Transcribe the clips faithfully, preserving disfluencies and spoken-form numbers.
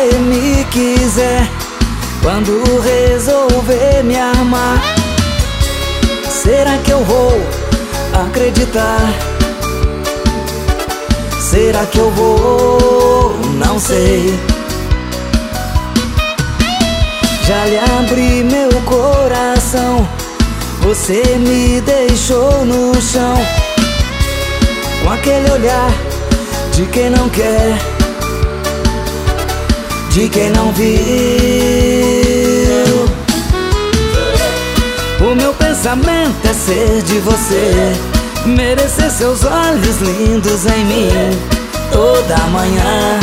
você me quiser, quando resolver me amar, será que eu vou acreditar? Será que eu vou? Não sei. Já lhe abri meu coração, você me deixou no chão, com aquele olhar de quem não quer, de quem não viu. O meu pensamento é ser de você, merecer seus olhos lindos em mim toda manhã.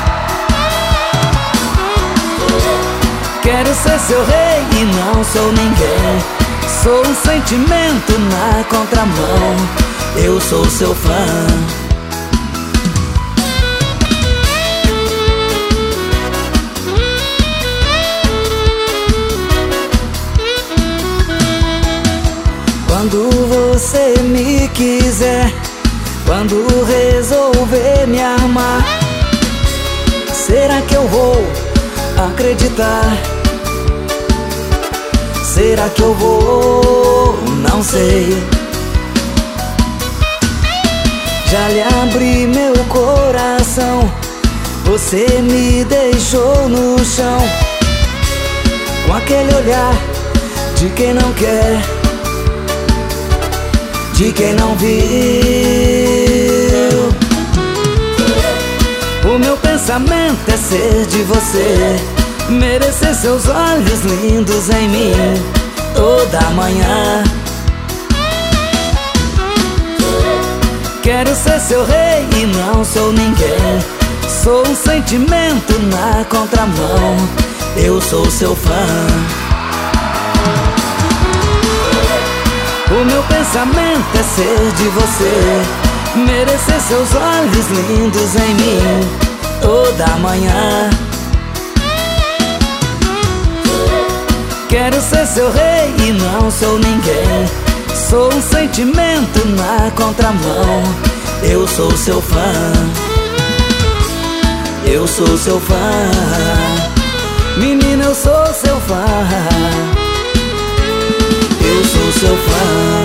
Quero ser seu rei e não sou ninguém, sou um sentimento na contramão, eu sou seu fã. Quando você me quiser, quando resolver me amar, será que eu vou acreditar? Será que eu vou? Não sei. Já lhe abri meu coração, você me deixou no chão, com aquele olhar de quem não quer, de quem não viu. O meu pensamento é ser de você, merecer seus olhos lindos em mim toda manhã. Quero ser seu rei e não sou ninguém, sou um sentimento na contramão, eu sou seu fã. O meu pensamento é ser de você, merecer seus olhos lindos em mim toda manhã. Quero ser seu rei e não sou ninguém, sou um sentimento na contramão, eu sou seu fã. Eu sou seu fã, menina, eu sou seu fã. Eu sou seu fã.